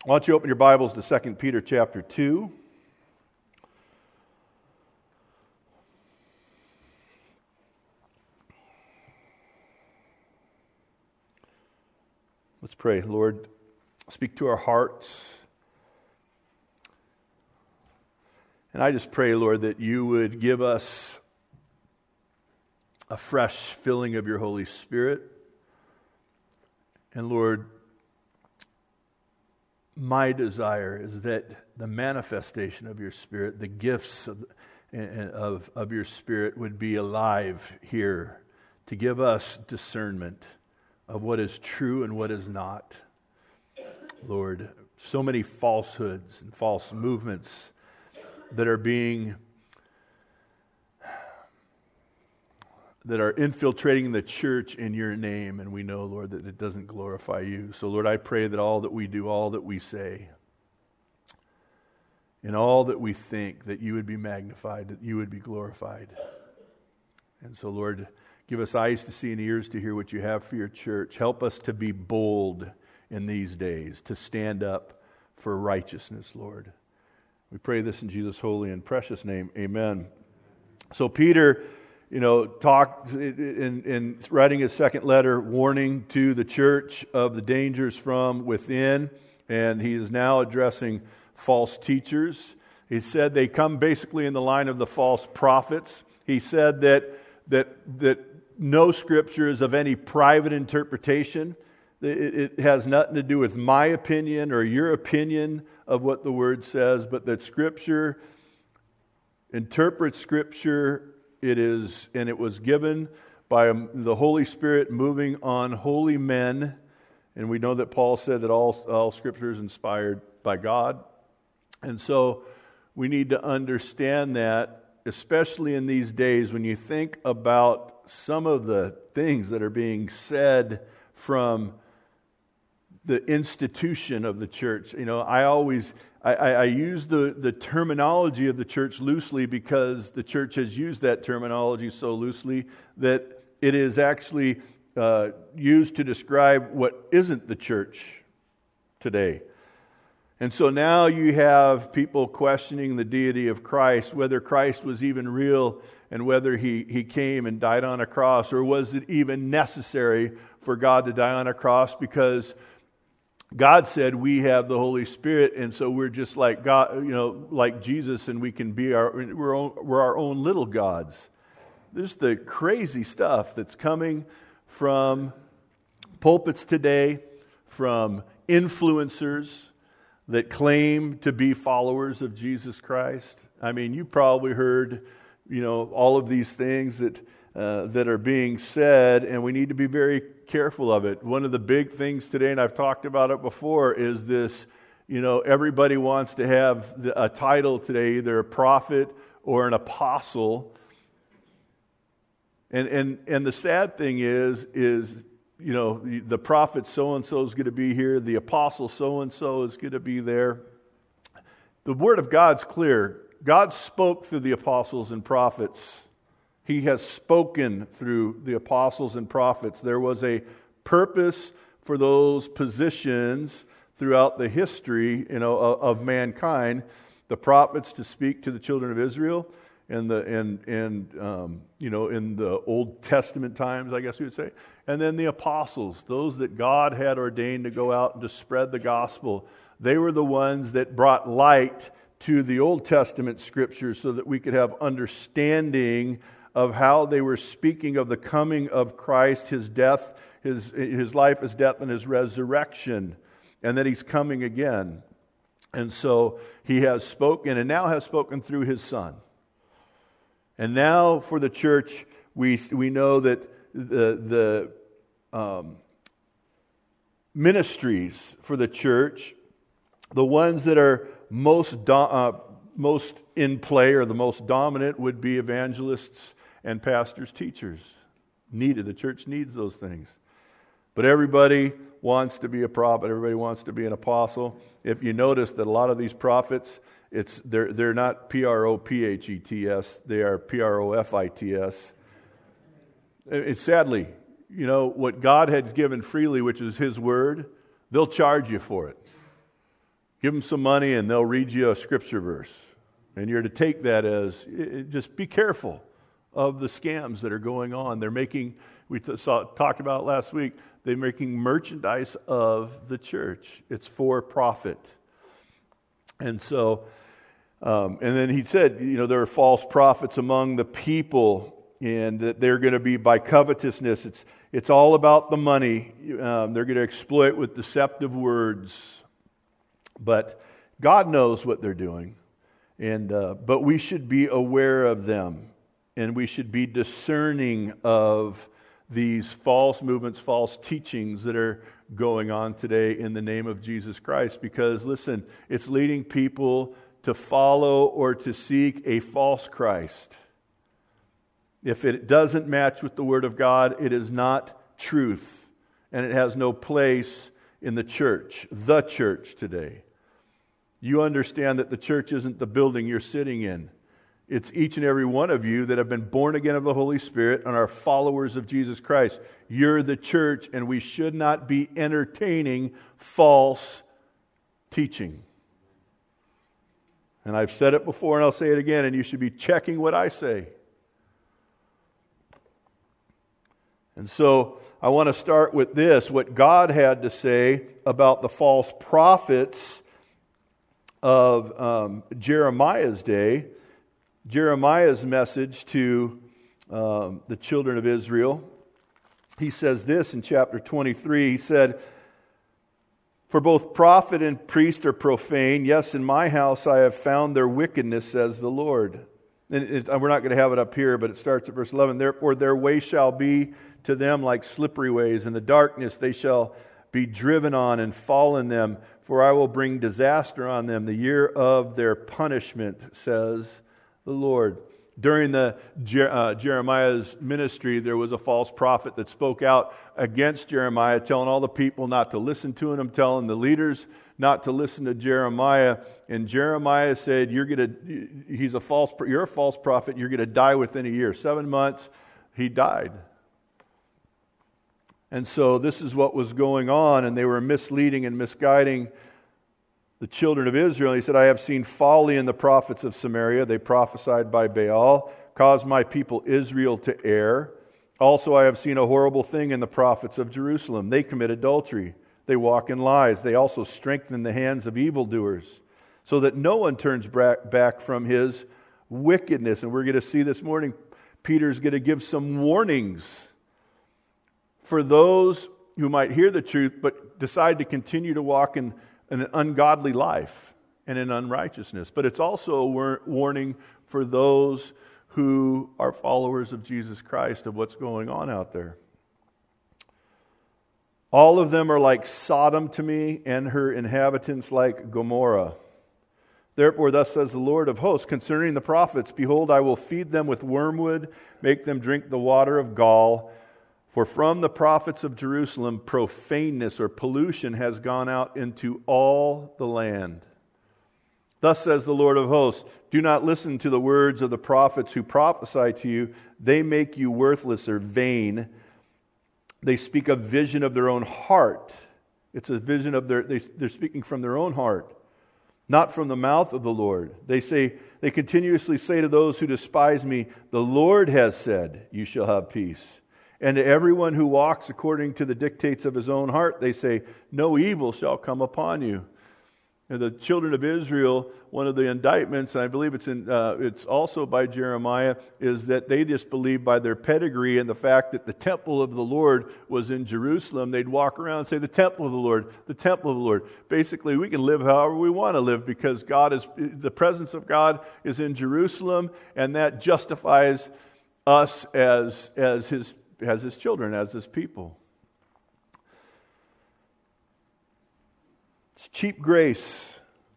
Why don't you open your Bibles to 2 Peter chapter 2. Let's pray. Lord, speak to our hearts. And I just pray, Lord, that you would give us a fresh filling of your Holy Spirit. And Lord, my desire is that the manifestation of your Spirit, the gifts of your Spirit would be alive here to give us discernment of what is true and what is not. Lord, so many falsehoods and false movements that are infiltrating the church in your name, and we know, Lord, that it doesn't glorify you. So, Lord, I pray that all that we do, all that we say, and all that we think, that you would be magnified, that you would be glorified. And so, Lord, give us eyes to see and ears to hear what you have for your church. Help us to be bold in these days, to stand up for righteousness, Lord. We pray this in Jesus' holy and precious name. Amen. So Peter, talked in writing his second letter, warning to the church of the dangers from within, and he is now addressing false teachers. He said they come basically in the line of the false prophets. He said that no scripture is of any private interpretation. It has nothing to do with my opinion or your opinion of what the Word says, but that Scripture interprets Scripture. It was given by the Holy Spirit moving on holy men, and we know that Paul said that all Scripture is inspired by God, and so we need to understand that, especially in these days when you think about some of the things that are being said from the institution of the church. I use the terminology of the church loosely because the church has used that terminology so loosely that it is actually used to describe what isn't the church today. And so now you have people questioning the deity of Christ, whether Christ was even real and whether he came and died on a cross, or was it even necessary for God to die on a cross, because God said we have the Holy Spirit, and so we're just like God, like Jesus, and we can be we're our own little gods. There's the crazy stuff that's coming from pulpits today, from influencers that claim to be followers of Jesus Christ. I mean, you probably heard, all of these things that are being said, and we need to be very careful of it. One of the big things today, and I've talked about it before, is this, everybody wants to have a title today, either a prophet or an apostle. And the sad thing is the prophet so-and-so is going to be here, the apostle so-and-so is going to be there. The Word of God's clear. God spoke through the apostles and prophets. He has spoken through the apostles and prophets. There was a purpose for those positions throughout the history, of mankind. The prophets to speak to the children of Israel, in the Old Testament times, I guess we would say, and then the apostles, those that God had ordained to go out and to spread the gospel. They were the ones that brought light to the Old Testament scriptures so that we could have understanding of how they were speaking of the coming of Christ, His death, His life, His death, and His resurrection, and that He's coming again. And so He has spoken, and now has spoken through His Son. And now for the church, we know that the ministries for the church, the ones that are most in play or the most dominant, would be evangelists and pastors, teachers. The church needs those things. But everybody wants to be a prophet. Everybody wants to be an apostle. If you notice that a lot of these prophets, they're not P-R-O-P-H-E-T-S. They are P-R-O-F-I-T-S. It's sadly, what God had given freely, which is His Word, they'll charge you for it. Give them some money and they'll read you a scripture verse. And you're to take that as, just be careful of the scams that are going on. They're making, talked about it last week, they're making merchandise of the church. It's for profit. And so, and then he said, there are false prophets among the people, and that they're going to be by covetousness. It's all about the money. They're going to exploit with deceptive words. But God knows what they're doing. But we should be aware of them. And we should be discerning of these false movements, false teachings that are going on today in the name of Jesus Christ. Because, listen, it's leading people to follow or to seek a false Christ. If it doesn't match with the Word of God, it is not truth. And it has no place in the church today. You understand that the church isn't the building you're sitting in. It's each and every one of you that have been born again of the Holy Spirit and are followers of Jesus Christ. You're the church, and we should not be entertaining false teaching. And I've said it before and I'll say it again, and you should be checking what I say. And so I want to start with this, what God had to say about the false prophets of Jeremiah's day. Jeremiah's message to the children of Israel. He says this in chapter 23. He said, "For both prophet and priest are profane. Yes, in my house I have found their wickedness, says the Lord." And we're not going to have it up here, but it starts at verse 11. "Therefore their way shall be to them like slippery ways. In the darkness they shall be driven on and fall in them. For I will bring disaster on them, the year of their punishment, says the Lord." During the Jeremiah's ministry, there was a false prophet that spoke out against Jeremiah, telling all the people not to listen to him, telling the leaders not to listen to Jeremiah. And Jeremiah said, "You're a false prophet. You're going to die within a year." 7 months, he died. And so this is what was going on, and they were misleading and misguiding the children of Israel. He said, "I have seen folly in the prophets of Samaria. They prophesied by Baal, caused my people Israel to err. Also I have seen a horrible thing in the prophets of Jerusalem. They commit adultery. They walk in lies. They also strengthen the hands of evildoers, so that no one turns back from his wickedness." And we're going to see this morning, Peter's going to give some warnings for those who might hear the truth but decide to continue to walk in an ungodly life and in unrighteousness. But it's also a warning for those who are followers of Jesus Christ of what's going on out there. "All of them are like Sodom to me, and her inhabitants like Gomorrah. Therefore, thus says the Lord of hosts concerning the prophets, behold, I will feed them with wormwood, make them drink the water of gall. For from the prophets of Jerusalem, profaneness or pollution has gone out into all the land. Thus says the Lord of hosts, do not listen to the words of the prophets who prophesy to you. They make you worthless or vain. They speak a vision of their own heart." It's a vision of they're speaking from their own heart, not from the mouth of the Lord. They continuously say to those who despise me, "The Lord has said, you shall have peace." And to everyone who walks according to the dictates of his own heart, they say, "No evil shall come upon you." And the children of Israel, one of the indictments, and I believe it's also by Jeremiah, is that they just believed by their pedigree and the fact that the temple of the Lord was in Jerusalem. They'd walk around and say, "The temple of the Lord, the temple of the Lord." Basically, we can live however we want to live because the presence of God is in Jerusalem, and that justifies us as His children, as His people. It's cheap grace.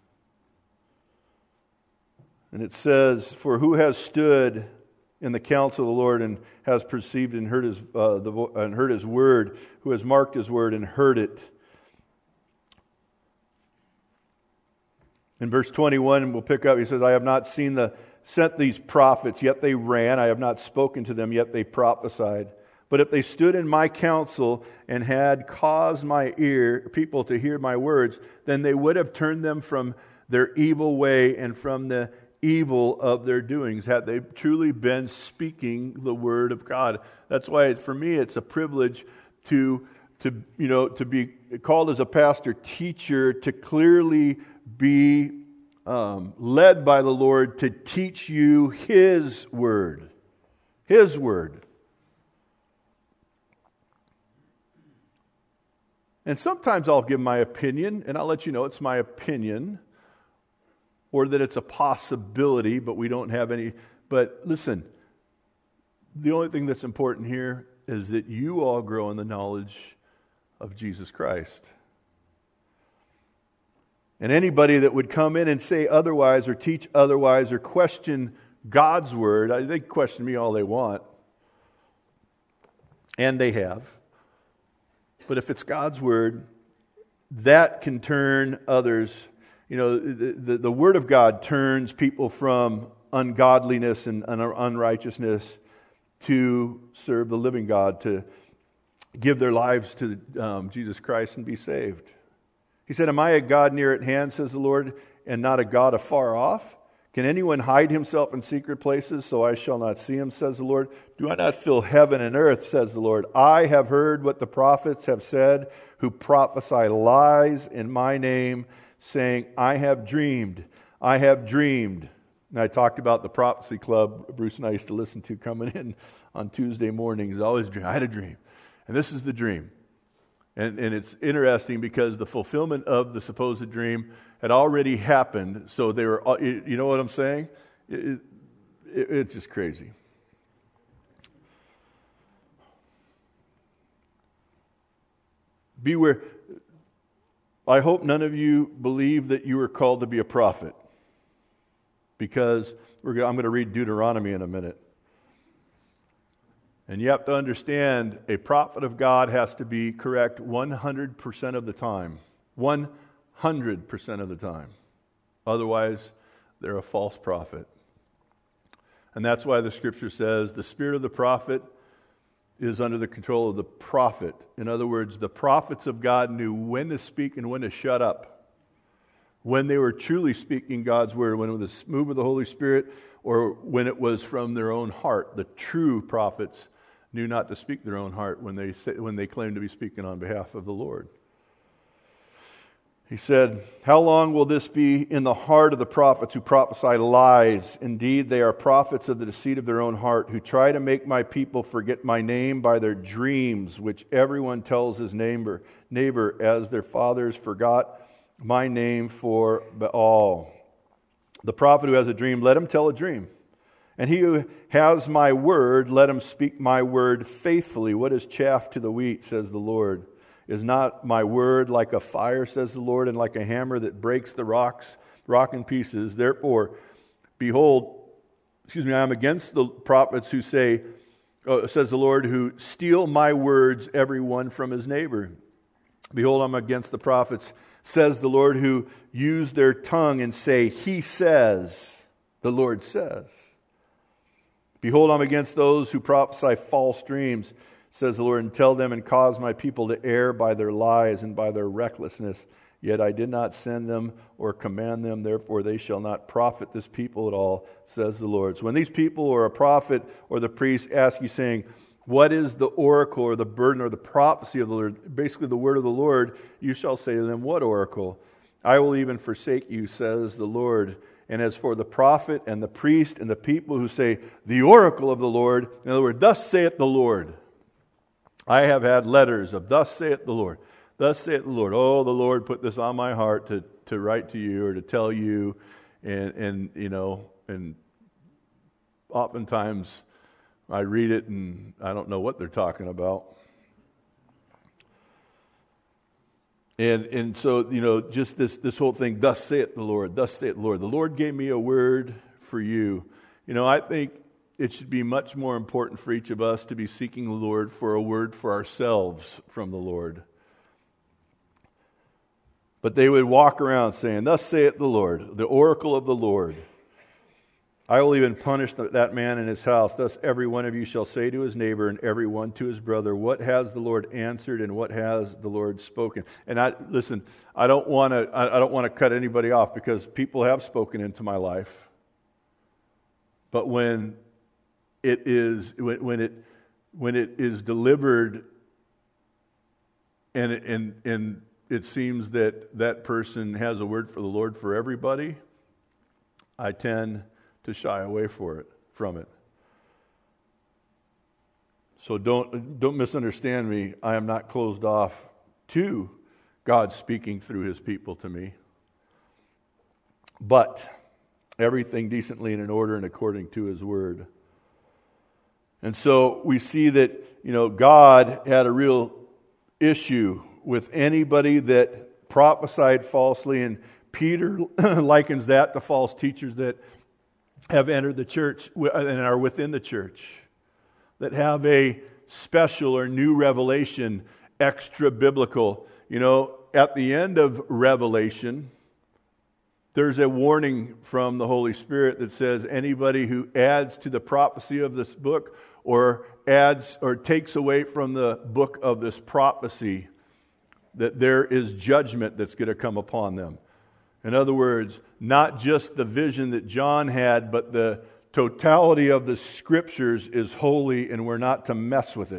And it says, "For who has stood in the counsel of the Lord and has perceived and heard His word, who has marked His word and heard it?" In verse 21, we'll pick up, he says, "I have not sent these prophets, yet they ran. I have not spoken to them, yet they prophesied. But if they stood in my counsel and had caused my people to hear my words, then they would have turned them from their evil way and from the evil of their doings, had they truly been speaking the word of God. That's why for me it's a privilege to be called as a pastor teacher, to clearly be led by the Lord to teach you His word. His word. And sometimes I'll give my opinion, and I'll let you know it's my opinion, or that it's a possibility, but we don't have any. But listen, the only thing that's important here is that you all grow in the knowledge of Jesus Christ. And anybody that would come in and say otherwise, or teach otherwise, or question God's word, they can question me all they want. And they have. But if it's God's word, that can turn others. The word of God turns people from ungodliness and unrighteousness to serve the living God, to give their lives to Jesus Christ and be saved. He said, "Am I a God near at hand, says the Lord, and not a God afar off? Can anyone hide himself in secret places so I shall not see him, says the Lord? Do I not fill heaven and earth, says the Lord? I have heard what the prophets have said, who prophesy lies in my name, saying, I have dreamed, I have dreamed." And I talked about the prophecy club Bruce and I used to listen to coming in on Tuesday mornings. I had a dream. And this is the dream. And it's interesting because the fulfillment of the supposed dream had already happened. So they were, you know what I'm saying? It's just crazy. Beware. I hope none of you believe that you were called to be a prophet. Because I'm going to read Deuteronomy in a minute. And you have to understand, a prophet of God has to be correct 100% of the time. 100% of the time. Otherwise, they're a false prophet. And that's why the Scripture says the spirit of the prophet is under the control of the prophet. In other words, the prophets of God knew when to speak and when to shut up. When they were truly speaking God's word, when it was the move of the Holy Spirit, or when it was from their own heart. The true prophets knew not to speak their own heart when they claimed to be speaking on behalf of the Lord. He said, "How long will this be in the heart of the prophets who prophesy lies? Indeed, they are prophets of the deceit of their own heart, who try to make my people forget my name by their dreams, which everyone tells his neighbor, as their fathers forgot my name for Baal. The prophet who has a dream, let him tell a dream. And he who has my word, let him speak my word faithfully. What is chaff to the wheat, says the Lord? Is not my word like a fire, says the Lord, and like a hammer that breaks the rock in pieces? Therefore, behold, I am against the prophets who say, says the Lord, who steal my words, every one from his neighbor. Behold, I'm against the prophets, says the Lord, who use their tongue and say, He says, the Lord says. Behold, I'm against those who prophesy false dreams, says the Lord, and tell them and cause my people to err by their lies and by their recklessness. Yet I did not send them or command them, therefore they shall not profit this people at all, says the Lord. So when these people or a prophet or the priest ask you, saying, what is the oracle or the burden or the prophecy of the Lord? Basically the word of the Lord, you shall say to them, what oracle? I will even forsake you, says the Lord. And as for the prophet and the priest and the people who say, the oracle of the Lord, in other words, thus saith the Lord. I have had letters of thus saith the Lord. Thus saith the Lord. Oh, the Lord put this on my heart to write to you or to tell you. And oftentimes I read it and I don't know what they're talking about. And so, just this whole thing, thus saith the Lord, thus saith the Lord. The Lord gave me a word for you. I think it should be much more important for each of us to be seeking the Lord for a word for ourselves from the Lord. But they would walk around saying, thus saith the Lord, the oracle of the Lord. I will even punish that man and his house. Thus every one of you shall say to his neighbor and every one to his brother, what has the Lord answered and what has the Lord spoken? And I don't want to cut anybody off, because people have spoken into my life. But when it is delivered and it seems that person has a word for the Lord for everybody, I tend to shy away from it. So don't misunderstand me. I am not closed off to God speaking through His people to me. But everything decently and in order and according to His word. And so we see that, God had a real issue with anybody that prophesied falsely, and Peter likens that to false teachers that have entered the church and are within the church, that have a special or new revelation, extra biblical. At the end of Revelation, there's a warning from the Holy Spirit that says anybody who adds to the prophecy of this book or adds or takes away from the book of this prophecy, that there is judgment that's going to come upon them. In other words, not just the vision that John had, but the totality of the Scriptures is holy, and we're not to mess with it.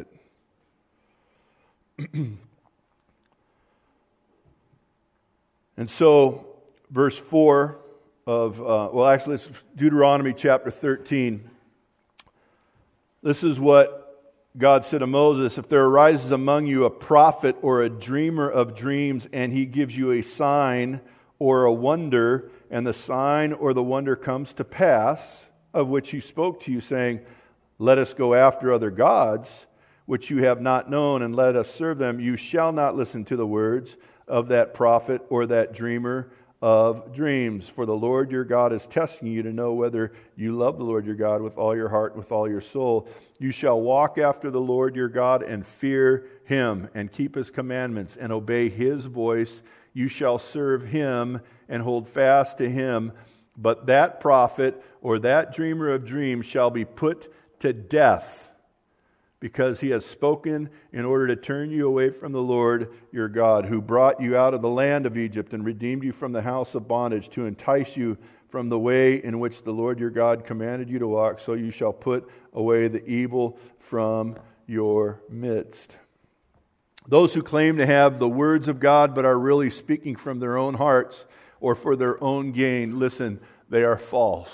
And so, verse 4 of, it's Deuteronomy chapter 13. This is what God said to Moses: if there arises among you a prophet or a dreamer of dreams, and he gives you a sign or a wonder, and the sign or the wonder comes to pass, of which he spoke to you, saying, let us go after other gods, which you have not known, and let us serve them, you shall not listen to the words of that prophet or that dreamer of dreams. For the Lord your God is testing you to know whether you love the Lord your God with all your heart, with all your soul. You shall walk after the Lord your God and fear Him, and keep His commandments, and obey His voice. You shall serve Him and hold fast to Him. But that prophet or that dreamer of dreams shall be put to death, because he has spoken in order to turn you away from the Lord your God, who brought you out of the land of Egypt and redeemed you from the house of bondage, to entice you from the way in which the Lord your God commanded you to walk. So you shall put away the evil from your midst. Those who claim to have the words of God but are really speaking from their own hearts or for their own gain, listen, they are false.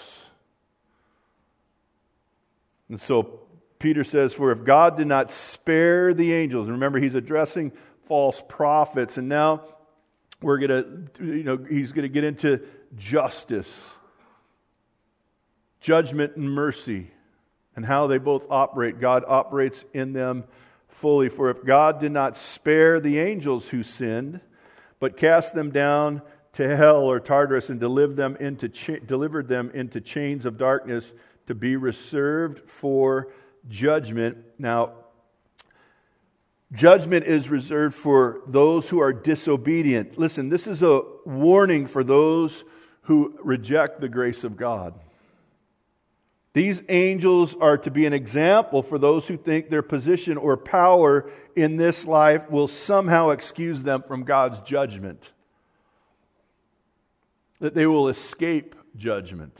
And so Peter says, for if God did not spare the angels, and remember he's addressing false prophets, and now he's going to get into justice, judgment and mercy, and how they both operate. God operates in them fully. For if God did not spare the angels who sinned, but cast them down to hell or Tartarus and delivered them into chains of darkness to be reserved for judgment. Now, judgment is reserved for those who are disobedient. Listen, this is a warning for those who reject the grace of God. These angels are to be an example for those who think their position or power in this life will somehow excuse them from God's judgment, that they will escape judgment.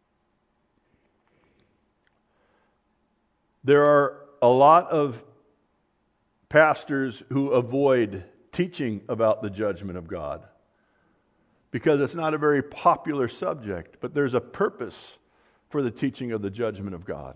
There are a lot of pastors who avoid teaching about the judgment of God because it's not a very popular subject, but there's a purpose for the teaching of the judgment of God.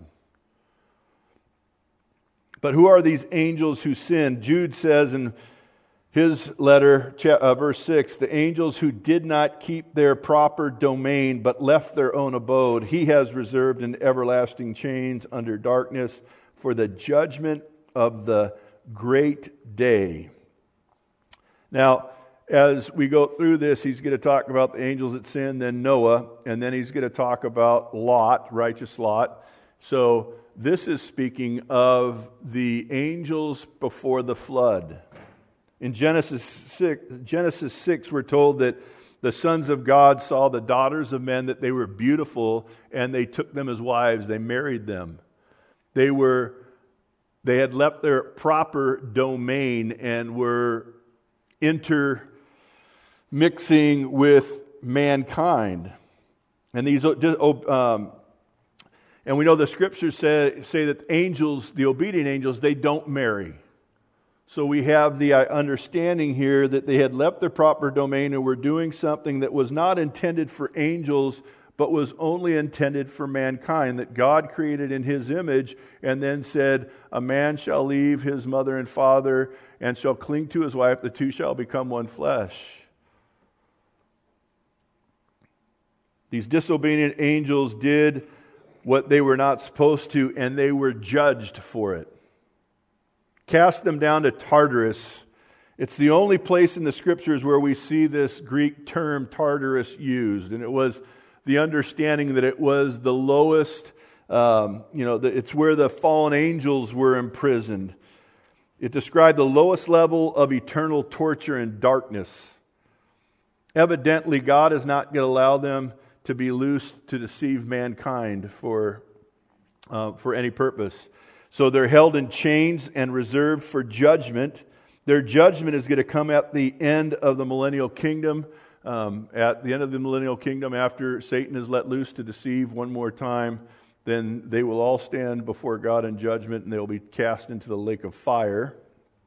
But who are these angels who sinned? Jude says in his letter, verse 6, the angels who did not keep their proper domain but left their own abode, He has reserved in everlasting chains under darkness for the judgment of the great day. Now, as we go through this, he's going to talk about the angels that sinned, then Noah, and then he's going to talk about Lot, righteous Lot. So this is speaking of the angels before the flood. In Genesis 6, we're told that The sons of God saw the daughters of men that they were beautiful, and they took them as wives. They married them. They had left their proper domain and were intermixing with mankind. And and we know the scriptures say that angels, the obedient angels, they don't marry. So we have the understanding here that they had left their proper domain and were doing something that was not intended for angels, but was only intended for mankind, that God created in His image, and then said, a man shall leave his mother and father and shall cling to his wife, the two shall become one flesh. These disobedient angels did what they were not supposed to, and they were judged for it. Cast them down to Tartarus. It's the only place in the Scriptures where we see this Greek term Tartarus used, and it was the understanding that it was the lowest, it's where the fallen angels were imprisoned. It described the lowest level of eternal torture and darkness. Evidently, God is not going to allow them to be loosed to deceive mankind for any purpose. So they're held in chains and reserved for judgment. Their judgment is going to come at the end of the millennial kingdom. At the end of the millennial kingdom, after Satan is let loose to deceive one more time, then they will all stand before God in judgment, and they will be cast into the lake of fire.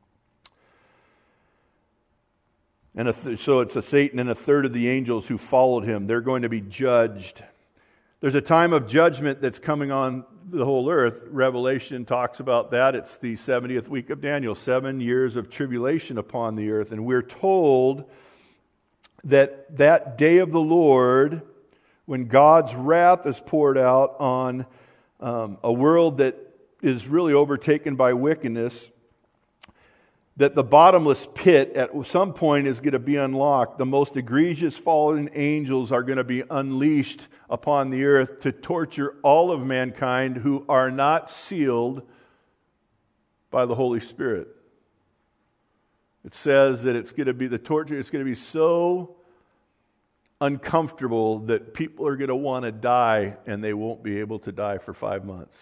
And so it's Satan and a third of the angels who followed him. They're going to be judged. There's a time of judgment that's coming on the whole earth. Revelation talks about that. It's the 70th week of Daniel, 7 years of tribulation upon the earth. And we're told that that day of the Lord, when God's wrath is poured out on a world that is really overtaken by wickedness, that the bottomless pit at some point is going to be unlocked. The most egregious fallen angels are going to be unleashed upon the earth to torture all of mankind who are not sealed by the Holy Spirit. It says that it's going to be the torture, it's going to be so uncomfortable that people are going to want to die, and they won't be able to die for 5 months.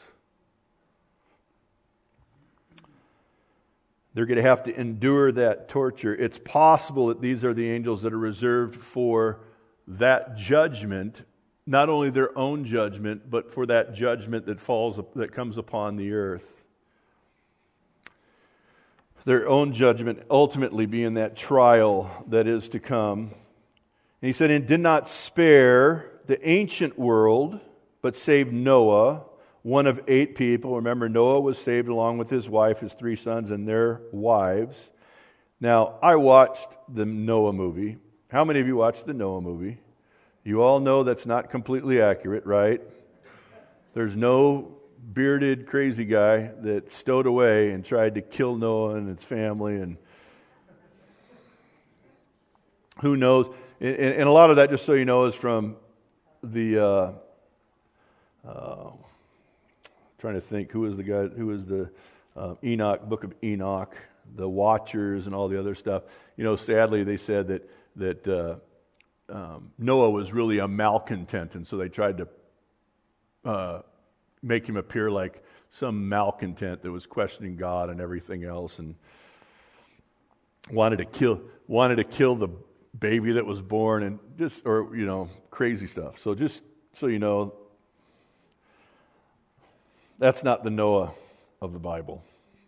They're going to have to endure that torture. It's possible that these are the angels that are reserved for that judgment, not only their own judgment, but for that judgment that comes upon the earth. Their own judgment ultimately being that trial that is to come. And he said, and did not spare the ancient world, but saved Noah, one of 8 people. Remember, Noah was saved along with his wife, his 3 sons, and their wives. Now, I watched the Noah movie. How many of you watched the Noah movie? You all know that's not completely accurate, right? There's no bearded crazy guy that stowed away and tried to kill Noah and his family, and who knows? And a lot of that, just so you know, is from the trying to think who was the Enoch, Book of Enoch, the Watchers, and all the other stuff. You know, sadly, they said that Noah was really a malcontent, and so they tried to make him appear like some malcontent that was questioning God and everything else, and wanted to kill the baby that was born, and crazy stuff. So just so you know, that's not the Noah of the Bible.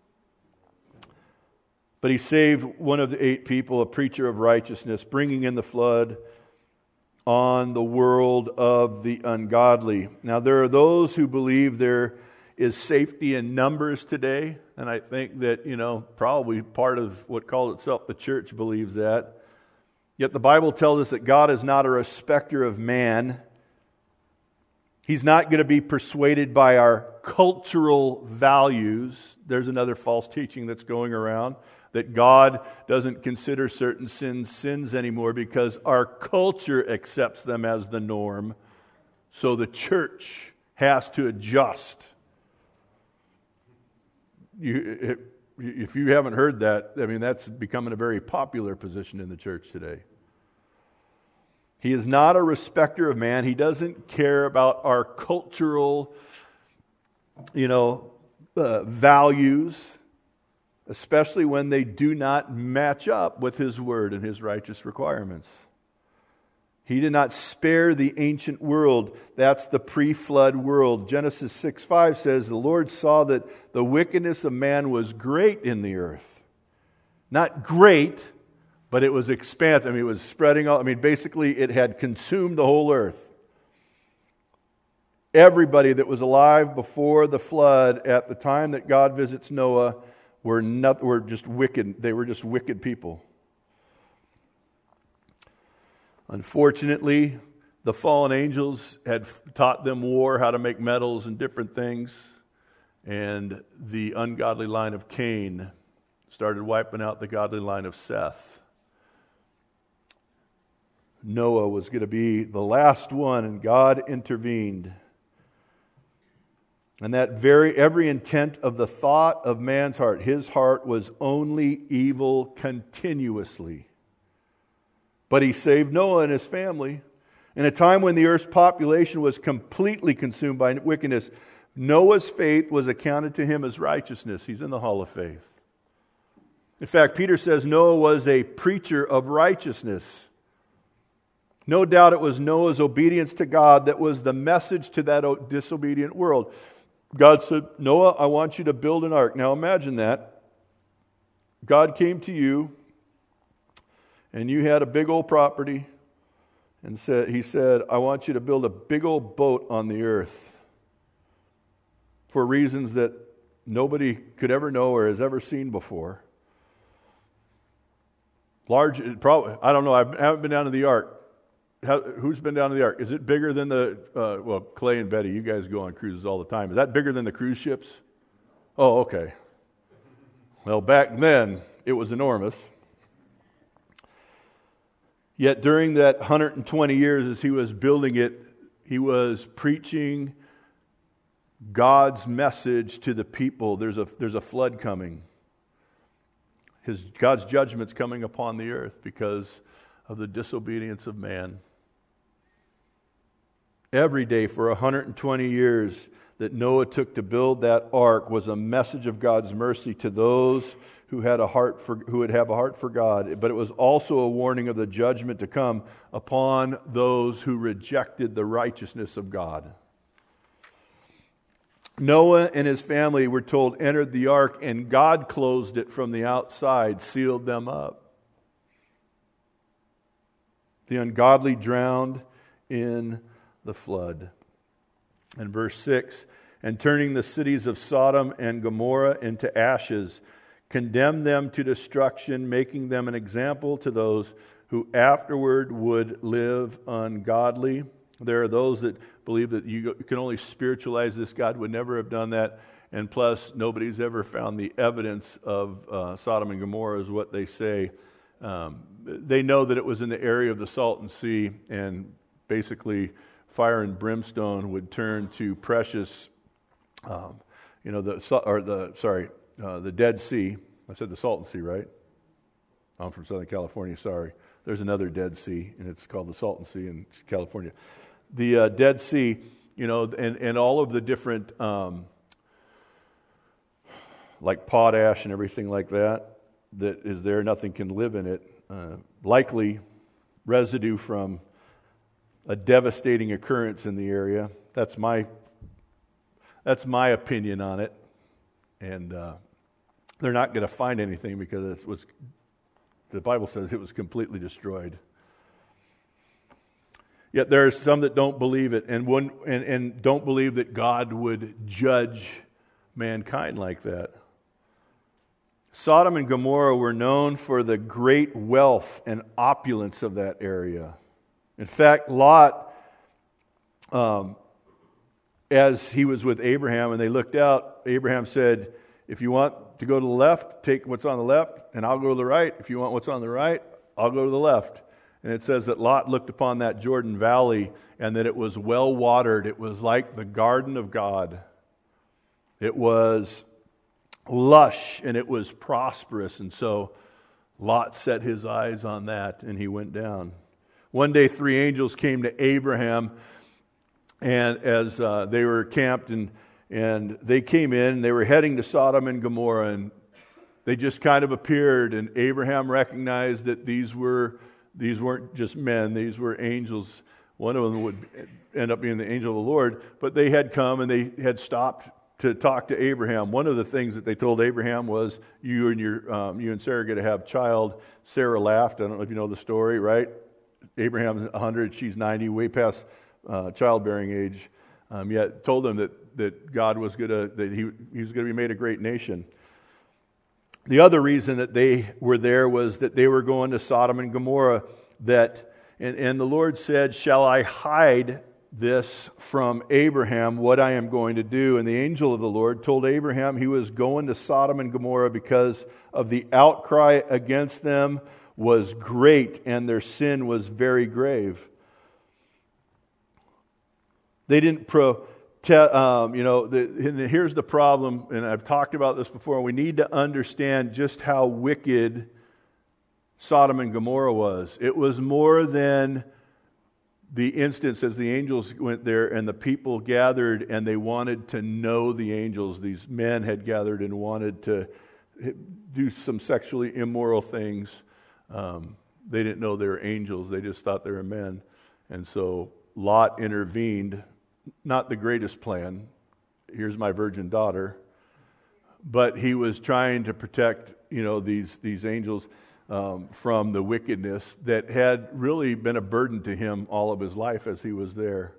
But he saved one of the 8 people, a preacher of righteousness, bringing in the flood on the world of the ungodly. Now, there are those who believe there is safety in numbers today, and I think that, probably part of what calls itself the church believes that. Yet the Bible tells us that God is not a respecter of man. He's not going to be persuaded by our cultural values. There's another false teaching that's going around, that God doesn't consider certain sins anymore because our culture accepts them as the norm. So the church has to adjust. If you haven't heard that, that's becoming a very popular position in the church today. He is not a respecter of man. He doesn't care about our cultural, values, especially when they do not match up with His word and His righteous requirements. He did not spare the ancient world. That's the pre-flood world. Genesis 6:5 says, the Lord saw that the wickedness of man was great in the earth. Not great, but it was expansive. It was spreading out. Basically, it had consumed the whole earth. Everybody that was alive before the flood, at the time that God visits Noah, were just wicked. They were just wicked people. Unfortunately, the fallen angels had taught them war, how to make metals and different things, and the ungodly line of Cain started wiping out the godly line of Seth. Noah was going to be the last one, and God intervened. And that every intent of the thought of man's heart, his heart was only evil continuously. But He saved Noah and his family. In a time when the earth's population was completely consumed by wickedness, Noah's faith was accounted to him as righteousness. He's in the hall of faith. In fact, Peter says Noah was a preacher of righteousness. No doubt it was Noah's obedience to God that was the message to that disobedient world. God said, Noah, I want you to build an ark. Now imagine that. God came to you, and you had a big old property, and He said, I want you to build a big old boat on the earth for reasons that nobody could ever know or has ever seen before. Large, probably, I don't know, I haven't been down to the ark. Who's been down to the ark? Is it bigger than Clay and Betty, you guys go on cruises all the time. Is that bigger than the cruise ships? Oh, okay. Well, back then, it was enormous. Yet during that 120 years as he was building it, he was preaching God's message to the people. There's a flood coming. God's judgment's coming upon the earth because of the disobedience of man. Every day for 120 years that Noah took to build that ark was a message of God's mercy to those who would have a heart for God, but it was also a warning of the judgment to come upon those who rejected the righteousness of God. Noah and his family, we're told, entered the ark, and God closed it from the outside, sealed them up. The ungodly drowned in the flood. And verse 6, and turning the cities of Sodom and Gomorrah into ashes, condemned them to destruction, making them an example to those who afterward would live ungodly. There are those that believe that you can only spiritualize this. God would never have done that. And plus, nobody's ever found the evidence of Sodom and Gomorrah, is what they say. They know that it was in the area of the Salton Sea, and basically fire and brimstone would turn to precious, the Dead Sea. I said the Salton Sea, right? I'm from Southern California, sorry. There's another Dead Sea, and it's called the Salton Sea in California. The Dead Sea, and all of the different, like potash and everything like that is there, nothing can live in it. Likely residue from a devastating occurrence in the area. That's my opinion on it. And they're not going to find anything because the Bible says it was completely destroyed. Yet there are some that don't believe it and don't believe that God would judge mankind like that. Sodom and Gomorrah were known for the great wealth and opulence of that area. In fact, Lot, as he was with Abraham and they looked out, Abraham said, if you want to go to the left, take what's on the left, and I'll go to the right. If you want what's on the right, I'll go to the left. And it says that Lot looked upon that Jordan Valley and that it was well watered. It was like the garden of God. It was lush and it was prosperous. And so Lot set his eyes on that and he went down. One day 3 angels came to Abraham, and as they were camped, and they came in, they were heading to Sodom and Gomorrah, and they just kind of appeared, and Abraham recognized that these weren't just men, these were angels. One of them would end up being the angel of the Lord, but they had come and they had stopped to talk to Abraham. One of the things that they told Abraham was, you and Sarah are going to have a child. Sarah laughed. I don't know if you know the story, right? Abraham's 100, she's 90, way past childbearing age. Yet told them that God was that he was going to be made a great nation. The other reason that they were there was that they were going to Sodom and Gomorrah. And the Lord said, "Shall I hide this from Abraham, what I am going to do?" And the angel of the Lord told Abraham he was going to Sodom and Gomorrah because of the outcry against them was great and their sin was very grave. They didn't and here's the problem, and I've talked about this before. We need to understand just how wicked Sodom and Gomorrah was. It was more than the instance as the angels went there and the people gathered and they wanted to know the angels. These men had gathered and wanted to do some sexually immoral things. They didn't know they were angels. They just thought they were men. And so Lot intervened. Not the greatest plan. Here's my virgin daughter. But he was trying to protect, these angels from the wickedness that had really been a burden to him all of his life as he was there.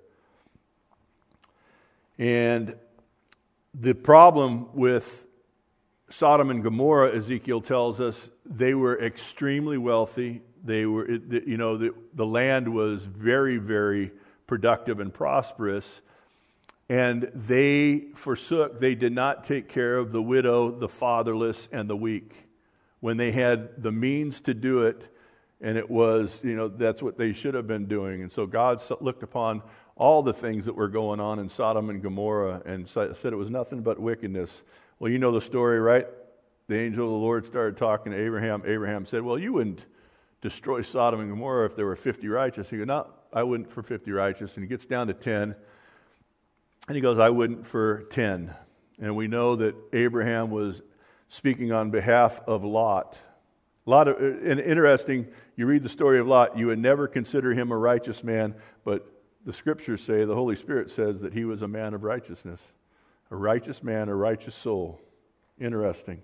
And the problem with Sodom and Gomorrah, Ezekiel tells us, they were extremely wealthy. They were, the land was very, very productive and prosperous. And they did not take care of the widow, the fatherless, and the weak. When they had the means to do it, and it was, that's what they should have been doing. And so God looked upon all the things that were going on in Sodom and Gomorrah and said it was nothing but wickedness. Well, you know the story, right? The angel of the Lord started talking to Abraham. Abraham said, "Well, you wouldn't destroy Sodom and Gomorrah if there were 50 righteous." He goes, "No, I wouldn't for 50 righteous." And he gets down to 10. And he goes, "I wouldn't for 10. And we know that Abraham was speaking on behalf of Lot. And interesting, you read the story of Lot, you would never consider him a righteous man, but the scriptures say, the Holy Spirit says that he was a man of righteousness. A righteous man, a righteous soul. Interesting.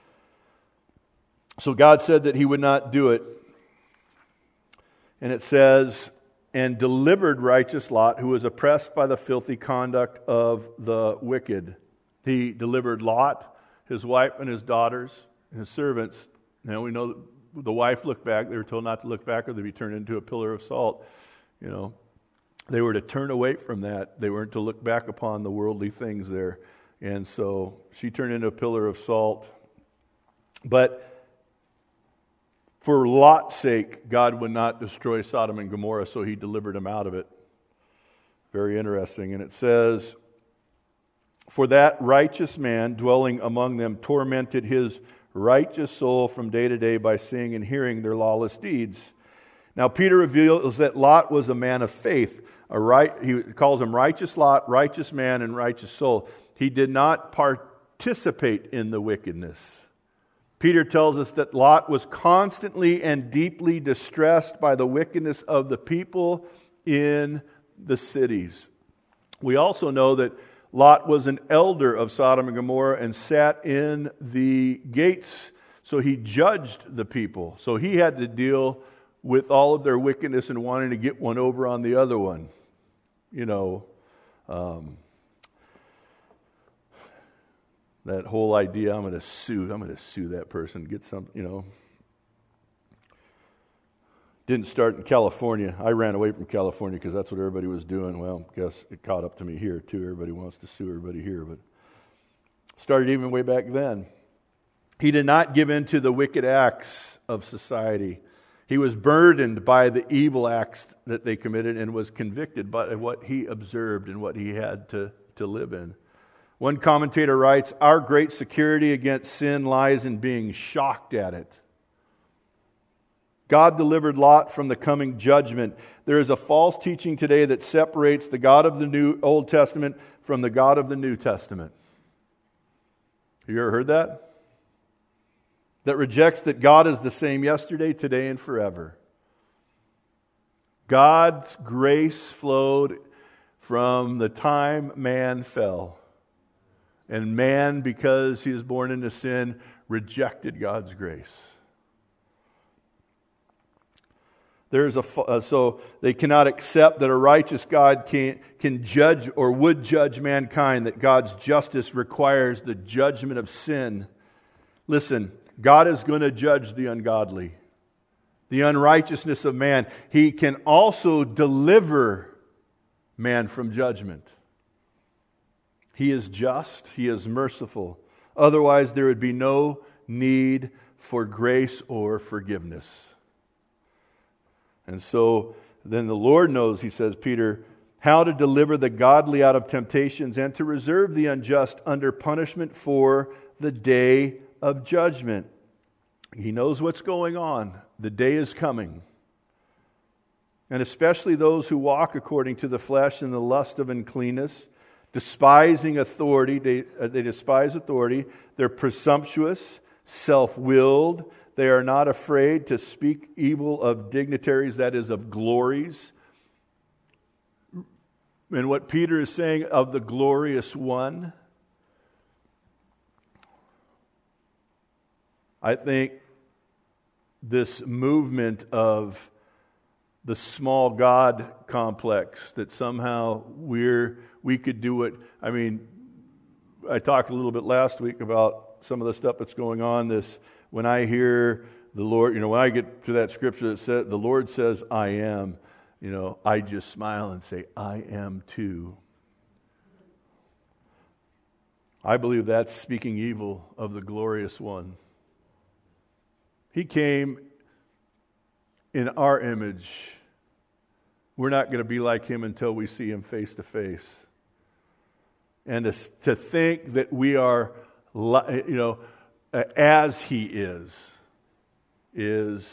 So God said that he would not do it. And it says, "And delivered righteous Lot, who was oppressed by the filthy conduct of the wicked." He delivered Lot, his wife and his daughters, and his servants. Now we know the wife looked back. They were told not to look back or they'd be turned into a pillar of salt. They were to turn away from that. They weren't to look back upon the worldly things there. And so she turned into a pillar of salt. But for Lot's sake, God would not destroy Sodom and Gomorrah, so he delivered him out of it. Very interesting. And it says, "For that righteous man dwelling among them tormented his righteous soul from day to day by seeing and hearing their lawless deeds." Now Peter reveals that Lot was a man of faith. He calls him righteous Lot, righteous man, and righteous soul. He did not participate in the wickedness. Peter tells us that Lot was constantly and deeply distressed by the wickedness of the people in the cities. We also know that Lot was an elder of Sodom and Gomorrah and sat in the gates, so he judged the people. So he had to deal with all of their wickedness and wanting to get one over on the other one. That whole idea, I'm going to sue that person, get some, Didn't start in California. I ran away from California because that's what everybody was doing. Well, I guess it caught up to me here too. Everybody wants to sue everybody here, but started even way back then. He did not give in to the wicked acts of society. He was burdened by the evil acts that they committed and was convicted by what he observed and what he had to live in. One commentator writes, "Our great security against sin lies in being shocked at it." God delivered Lot from the coming judgment. There is a false teaching today that separates the God of the Old Testament from the God of the New Testament. Have you ever heard that? That rejects that God is the same yesterday, today, and forever. God's grace flowed from the time man fell. And man, because he was born into sin, rejected God's grace. So they cannot accept that a righteous God can judge or would judge mankind, that God's justice requires the judgment of sin. Listen, God is going to judge the ungodly, the unrighteousness of man. He can also deliver man from judgment. He is just, He is merciful. Otherwise, there would be no need for grace or forgiveness. And so then the Lord knows, he says, Peter, how to deliver the godly out of temptations and to reserve the unjust under punishment for the day of judgment. He knows what's going on. The day is coming. And especially those who walk according to the flesh in the lust of uncleanness, despising authority. They despise authority. They're presumptuous, self-willed. They are not afraid to speak evil of dignitaries, that is, of glories. And what Peter is saying of the glorious one, I think this movement of the small God complex, that somehow we could do it. I mean, I talked a little bit last week about some of the stuff that's going on. When I hear the Lord, when I get to that scripture that says, the Lord says, I am, I just smile and say, I am too. I believe that's speaking evil of the glorious one. He came in our image. We're not going to be like Him until we see Him face to face. And to think that we are, as He is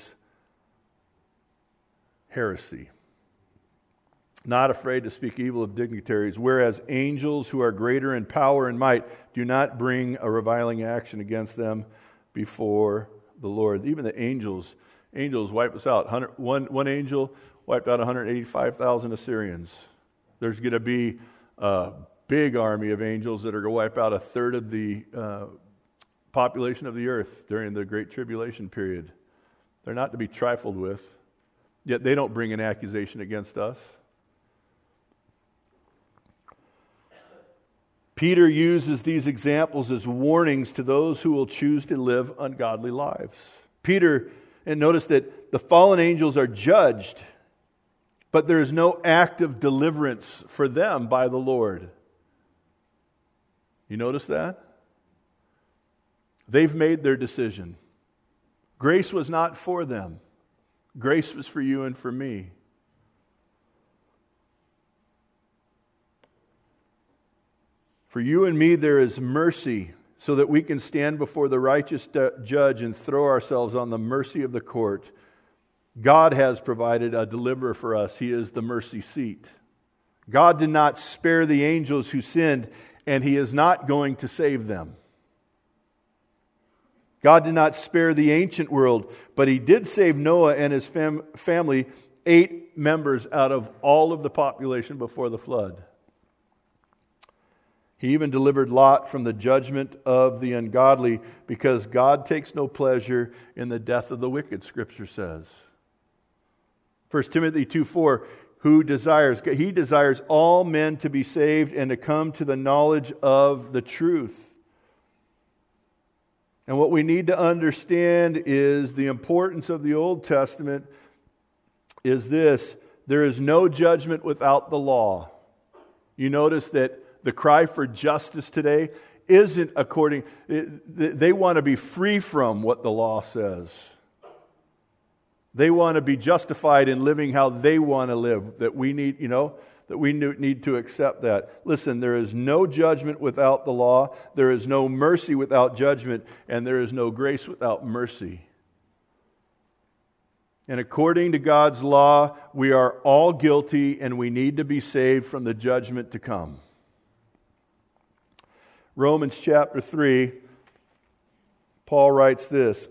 heresy. Not afraid to speak evil of dignitaries, whereas angels who are greater in power and might do not bring a reviling action against them before the Lord. Even the angels wipe us out. One angel wiped out 185,000 Assyrians. There's going to be a big army of angels that are going to wipe out a third of the population of the earth during the Great Tribulation period. They're not to be trifled with, yet they don't bring an accusation against us. Peter uses these examples as warnings to those who will choose to live ungodly lives. And notice that the fallen angels are judged, but there is no act of deliverance for them by the Lord. You notice that? They've made their decision. Grace was not for them. Grace was for you and for me. For you and me there is mercy, so that we can stand before the righteous judge and throw ourselves on the mercy of the court. God has provided a deliverer for us. He is the mercy seat. God did not spare the angels who sinned, and He is not going to save them. God did not spare the ancient world, but He did save Noah and his family, 8 members out of all of the population before the flood. He even delivered Lot from the judgment of the ungodly, because God takes no pleasure in the death of the wicked, Scripture says. 1 Timothy 2:4, He desires all men to be saved and to come to the knowledge of the truth. And what we need to understand is the importance of the Old Testament is this: there is no judgment without the law. You notice that the cry for justice today isn't they want to be free from what the law says. They want to be justified in living how they want to live. That we need to accept that. Listen, there is no judgment without the law. There is no mercy without judgment. And there is no grace without mercy. And according to God's law, we are all guilty and we need to be saved from the judgment to come. Romans chapter 3, Paul writes this.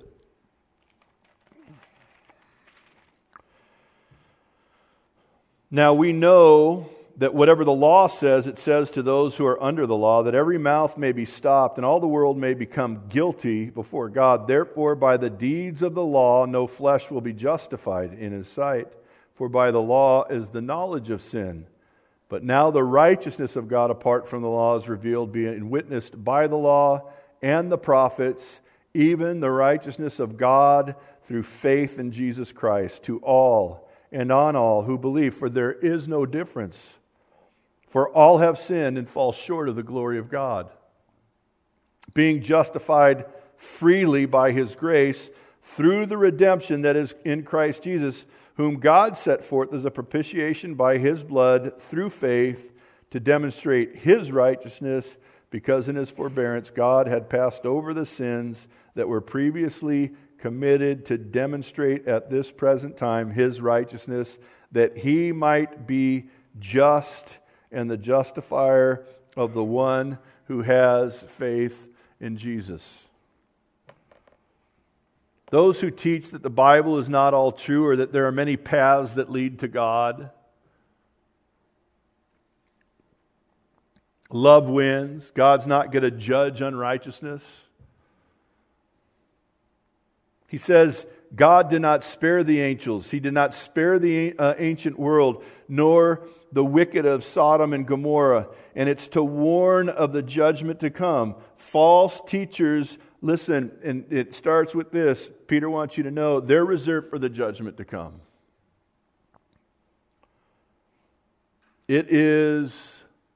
Now we know that whatever the law says, it says to those who are under the law, that every mouth may be stopped and all the world may become guilty before God. Therefore, by the deeds of the law, no flesh will be justified in His sight. For by the law is the knowledge of sin. But now the righteousness of God apart from the law is revealed, being witnessed by the law and the prophets, even the righteousness of God through faith in Jesus Christ, to all and on all who believe. For there is no difference. For all have sinned and fall short of the glory of God, being justified freely by His grace through the redemption that is in Christ Jesus, whom God set forth as a propitiation by His blood through faith to demonstrate His righteousness, because in His forbearance God had passed over the sins that were previously committed, to demonstrate at this present time His righteousness, that He might be just and the justifier of the one who has faith in Jesus. Those who teach that the Bible is not all true, or that there are many paths that lead to God, love wins. God's not going to judge unrighteousness. He says God did not spare the angels. He did not spare the ancient world, nor the wicked of Sodom and Gomorrah. And it's to warn of the judgment to come. False teachers, listen, and it starts with this. Peter wants you to know they're reserved for the judgment to come. It is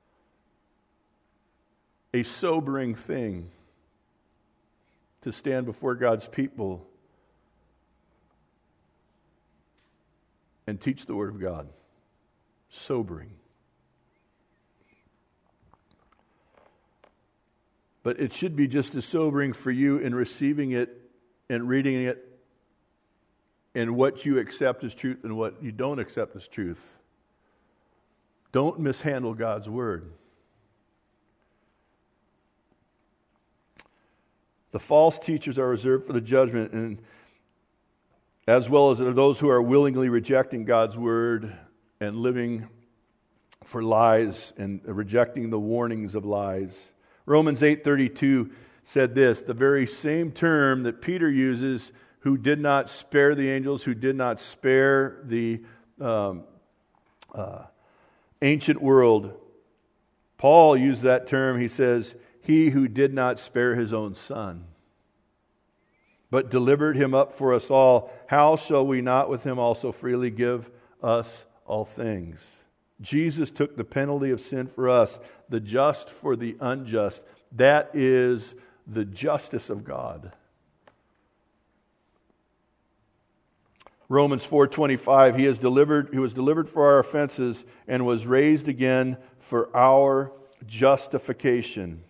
a sobering thing to stand before God's people and teach the Word of God. Sobering. But it should be just as sobering for you in receiving it and reading it, and what you accept as truth and what you don't accept as truth. Don't mishandle God's Word. The false teachers are reserved for the judgment, and as well as those who are willingly rejecting God's Word and living for lies and rejecting the warnings of lies. Romans 8:32 said this, the very same term that Peter uses, who did not spare the angels, who did not spare the ancient world. Paul used that term. He says, he who did not spare His own Son, but delivered Him up for us all, how shall we not with Him also freely give us all things? Jesus took the penalty of sin for us, the just for the unjust. That is the justice of God. Romans 4:25, He was delivered for our offenses and was raised again for our justification.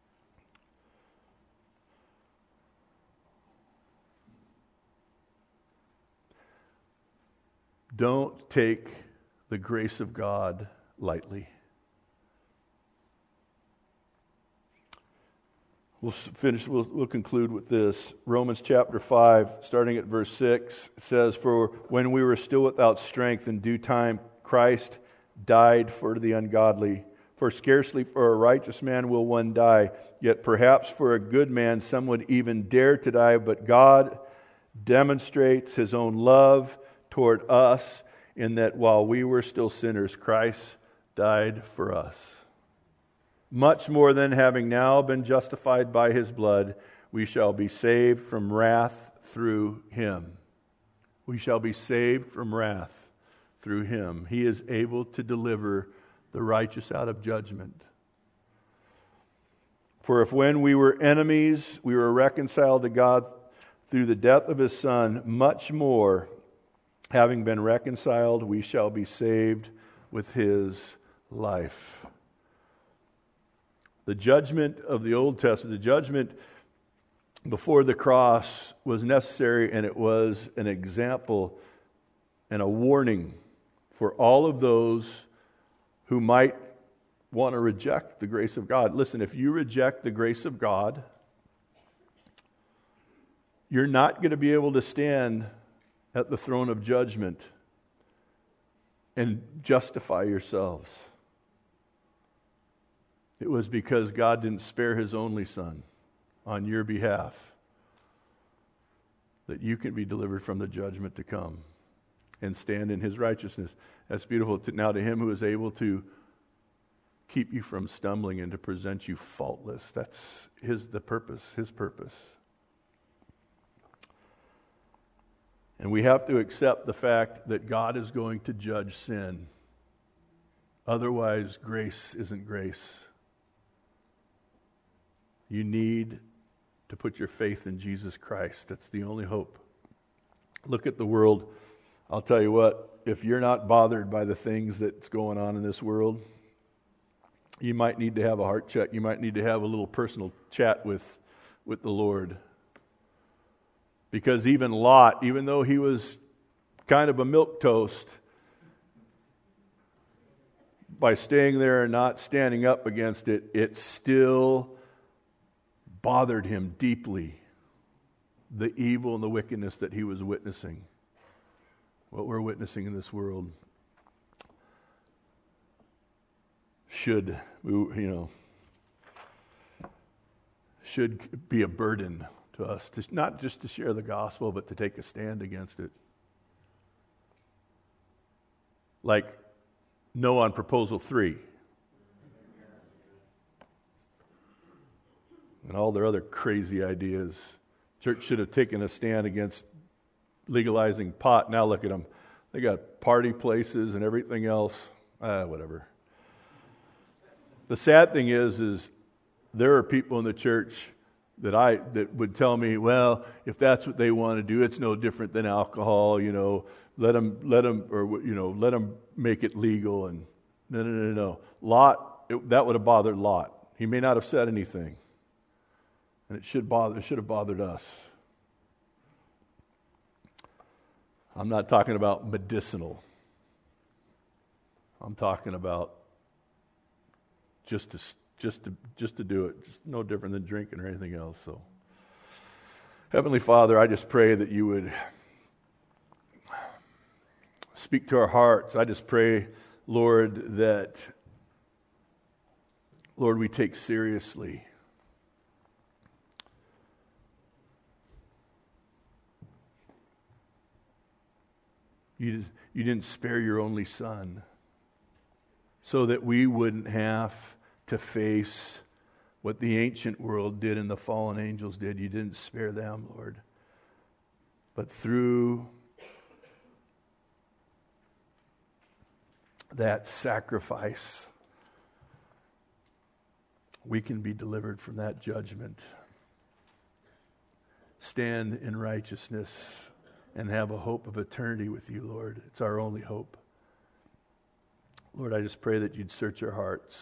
Don't take the grace of God lightly. We'll conclude with this. Romans chapter 5, starting at verse 6, says, for when we were still without strength, in due time Christ died for the ungodly. For scarcely for a righteous man will one die, yet perhaps for a good man some would even dare to die. But God demonstrates His own love toward us, in that while we were still sinners, Christ died for us. Much more than, having now been justified by His blood, we shall be saved from wrath through Him. We shall be saved from wrath through Him. He is able to deliver the righteous out of judgment. For if when we were enemies, we were reconciled to God through the death of His Son, much more, having been reconciled, we shall be saved with His life. The judgment of the Old Testament, the judgment before the cross was necessary, and it was an example and a warning for all of those who might want to reject the grace of God. Listen, if you reject the grace of God, you're not going to be able to stand at the throne of judgment and justify yourselves. It was because God didn't spare His only Son on your behalf that you can be delivered from the judgment to come and stand in His righteousness. That's beautiful. Now to Him who is able to keep you from stumbling and to present you faultless. That's His purpose. And we have to accept the fact that God is going to judge sin. Otherwise, grace isn't grace. You need to put your faith in Jesus Christ. That's the only hope. Look at the world. I'll tell you what, if you're not bothered by the things that's going on in this world, you might need to have a heart check. You might need to have a little personal chat with the Lord. Because even Lot, even though he was kind of a milquetoast, by staying there and not standing up against it, it still bothered him deeply, the evil and the wickedness that he was witnessing, what we're witnessing in this world. Should be a burden to us, not just to share the gospel, but to take a stand against it. Like no on proposal 3. And all their other crazy ideas. Church should have taken a stand against legalizing pot. Now look at them. They got party places and everything else. Whatever. The sad thing is there are people in the church that would tell me, well, if that's what they want to do, it's no different than alcohol. Let them make it legal. And no. Lot, that would have bothered Lot. He may not have said anything, and it should have bothered us. I'm not talking about medicinal. I'm talking about just to do it, just no different than drinking or anything else. So, Heavenly Father, I just pray that you would speak to our hearts. I just pray, Lord, that we take seriously you didn't spare your only Son so that we wouldn't have to face what the ancient world did and the fallen angels did. You didn't spare them, Lord. But through that sacrifice, we can be delivered from that judgment. Stand in righteousness and have a hope of eternity with you, Lord. It's our only hope. Lord, I just pray that you'd search our hearts,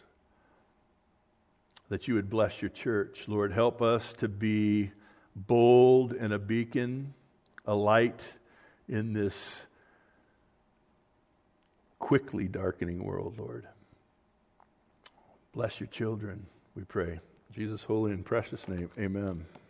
that you would bless your church. Lord, help us to be bold and a beacon, a light in this quickly darkening world, Lord. Bless your children, we pray. In Jesus' holy and precious name, amen.